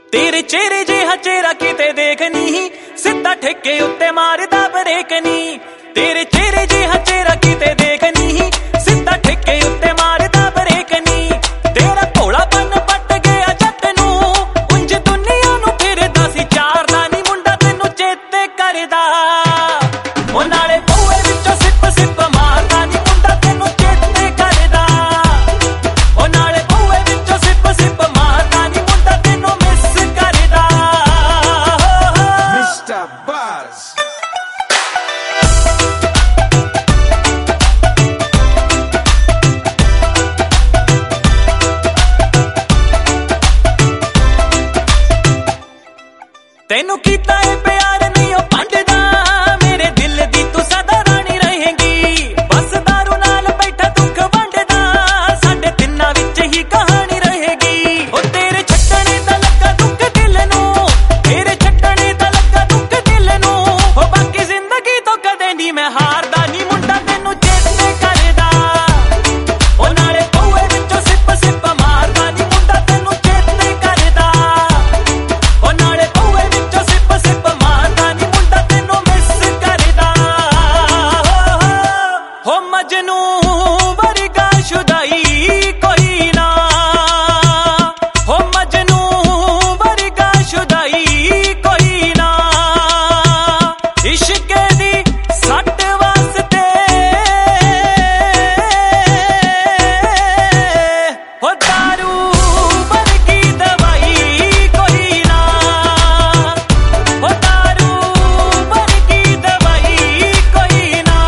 तेरे चेहरे जिहा चेहरा किते देखनी, सिद्धा ठेके उत्ते मारदा ब्रेक नी। तेरे चेहरे जिहा चेहरा किते देखनी, सिद्धा ठेके उत्ते मारदा ब्रेक नी। तेरा भोलापन पट गया जट नू, उंज दुनिया नू फिरदा सी चारदा नी मुंडा तेनू चेते करदा। ओ नाले बूए विचों सिप सिप मारदा नी मुंडा तेनू चेते करदा। ओ नाले बूए विचों सिप सिप मारदा नी मुंडा तेनू मिस करदा। Mr. Buzz तेनू कीता है प्यार नहीं ओ पंडदा, मेरे दिल दी तू सदा रानी रहेंगी। बस दारू नाल बैठा दुख वंडदा, साडे तिन्ना विच ही कहानी रहेगी। ओ तेरे छड्डने दा लगा दुख दिल नू, तेरे छड्डने दा लगा दुख दिल नू। ओ बाकी जिंदगी तो कदे नहीं मैं हारदा नी मुंडा तेनू चेते करदा। ओ नाले बूए विचों सिप सिप मारदा नी मुंडा तेनू चेते करदा। ओ नाले बूए विचों सिप सिप मारदा नी मुंडा तेनू मिस करदा। हो मजनू वर्गा शुदाई कोई ना, हो मजनू वर्गा शुदाई कोई ना। इश्क दी सट वास्ते हो दारू वर्गी दवाई कोई ना, हो दारू वर्गी दवाई कोई ना।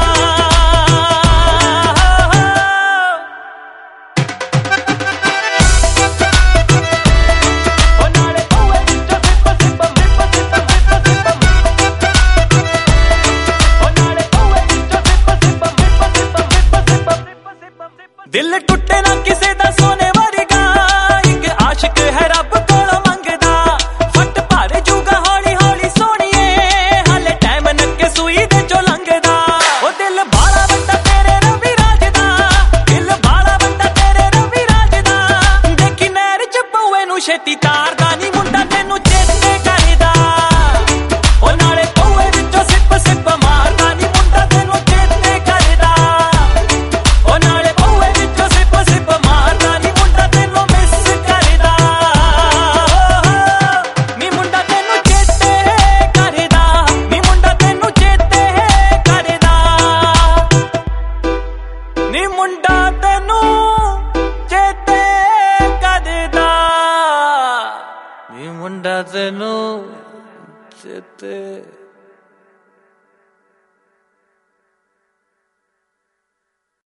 ओ नाले बूए विचों सिप सिप सिप सिप सिप सिप, ओ नाले बूए विचों सिप सिप सिप सिप सिप। दिल टुटे ना किसे दा सोने वर्गा, एक आशिक है रब कोलों मंगदा। फट भर जूगा हौली हौली सोहणीए, हाले टाइम नक्के सूई दे चों लंघदा। ओ दिल बाला वड्डा तेरे रवि राज दा, दिल बाला वड्डा तेरे रवि राज दा। देखी नहर च बूए नू छेती तारदा नी मुंडा तेनू चेते करदा। ओ नाले बूए विचों सिप सिप मारदा नी मुंडा तेनू चेते करदा। ओ नाले बूए विचों सिप सिप मारदा नी मुंडा तेनू मिस करदा। नी मुंडा तेनू चेते करदा, नी मुंडा तेनू चेते करदा। नी मुंडा तेनू चेते करदा, नी मुंडा तेनू चेते